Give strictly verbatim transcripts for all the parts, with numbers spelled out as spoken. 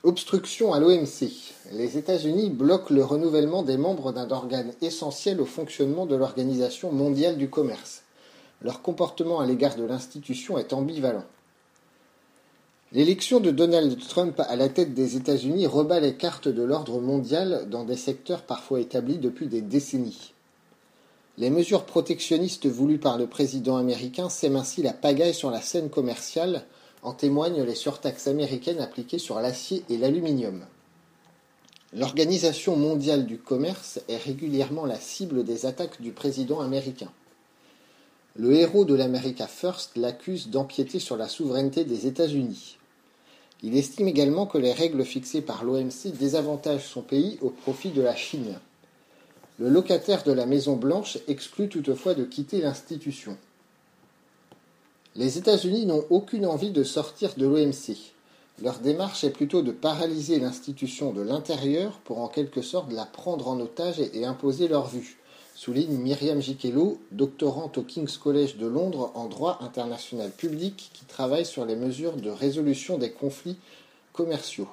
Obstruction à l'O M C. Les États-Unis bloquent le renouvellement des membres d'un organe essentiel au fonctionnement de l'Organisation mondiale du commerce. Leur comportement à l'égard de l'institution est ambivalent. L'élection de Donald Trump à la tête des États-Unis rebat les cartes de l'ordre mondial dans des secteurs parfois établis depuis des décennies. Les mesures protectionnistes voulues par le président américain sèment ainsi la pagaille sur la scène commerciale, en témoignent les surtaxes américaines appliquées sur l'acier et l'aluminium. L'Organisation mondiale du commerce est régulièrement la cible des attaques du président américain. Le héros de l'America First l'accuse d'empiéter sur la souveraineté des États-Unis. Il estime également que les règles fixées par l'O M C désavantagent son pays au profit de la Chine. Le locataire de la Maison-Blanche exclut toutefois de quitter l'institution. Les États-Unis n'ont aucune envie de sortir de l'O M C. Leur démarche est plutôt de paralyser l'institution de l'intérieur pour en quelque sorte la prendre en otage et imposer leur vue, souligne Myriam Jikelo, doctorante au King's College de Londres en droit international public qui travaille sur les mesures de résolution des conflits commerciaux.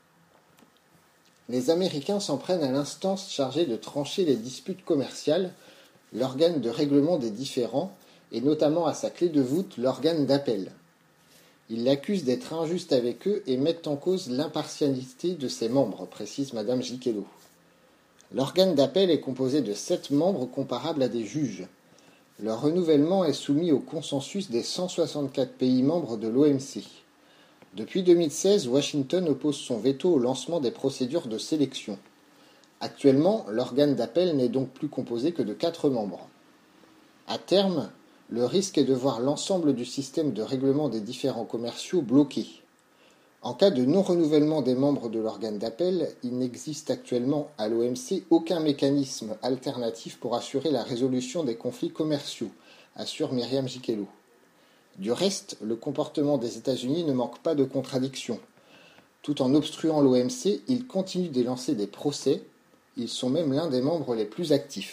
Les Américains s'en prennent à l'instance chargée de trancher les disputes commerciales, l'organe de règlement des différends, et notamment à sa clé de voûte l'organe d'appel. Ils l'accusent d'être injuste avec eux et mettent en cause l'impartialité de ses membres, précise Madame Jikelo. L'organe d'appel est composé de sept membres comparables à des juges. Leur renouvellement est soumis au consensus des cent soixante-quatre pays membres de l'O M C. Depuis deux mille seize, Washington oppose son veto au lancement des procédures de sélection. Actuellement, l'organe d'appel n'est donc plus composé que de quatre membres. À terme, le risque est de voir l'ensemble du système de règlement des différends commerciaux bloqué. En cas de non-renouvellement des membres de l'organe d'appel, il n'existe actuellement à l'O M C aucun mécanisme alternatif pour assurer la résolution des conflits commerciaux, assure Myriam Jikelo. Du reste, le comportement des États-Unis ne manque pas de contradictions. Tout en obstruant l'O M C, ils continuent d'élancer des procès. Ils sont même l'un des membres les plus actifs.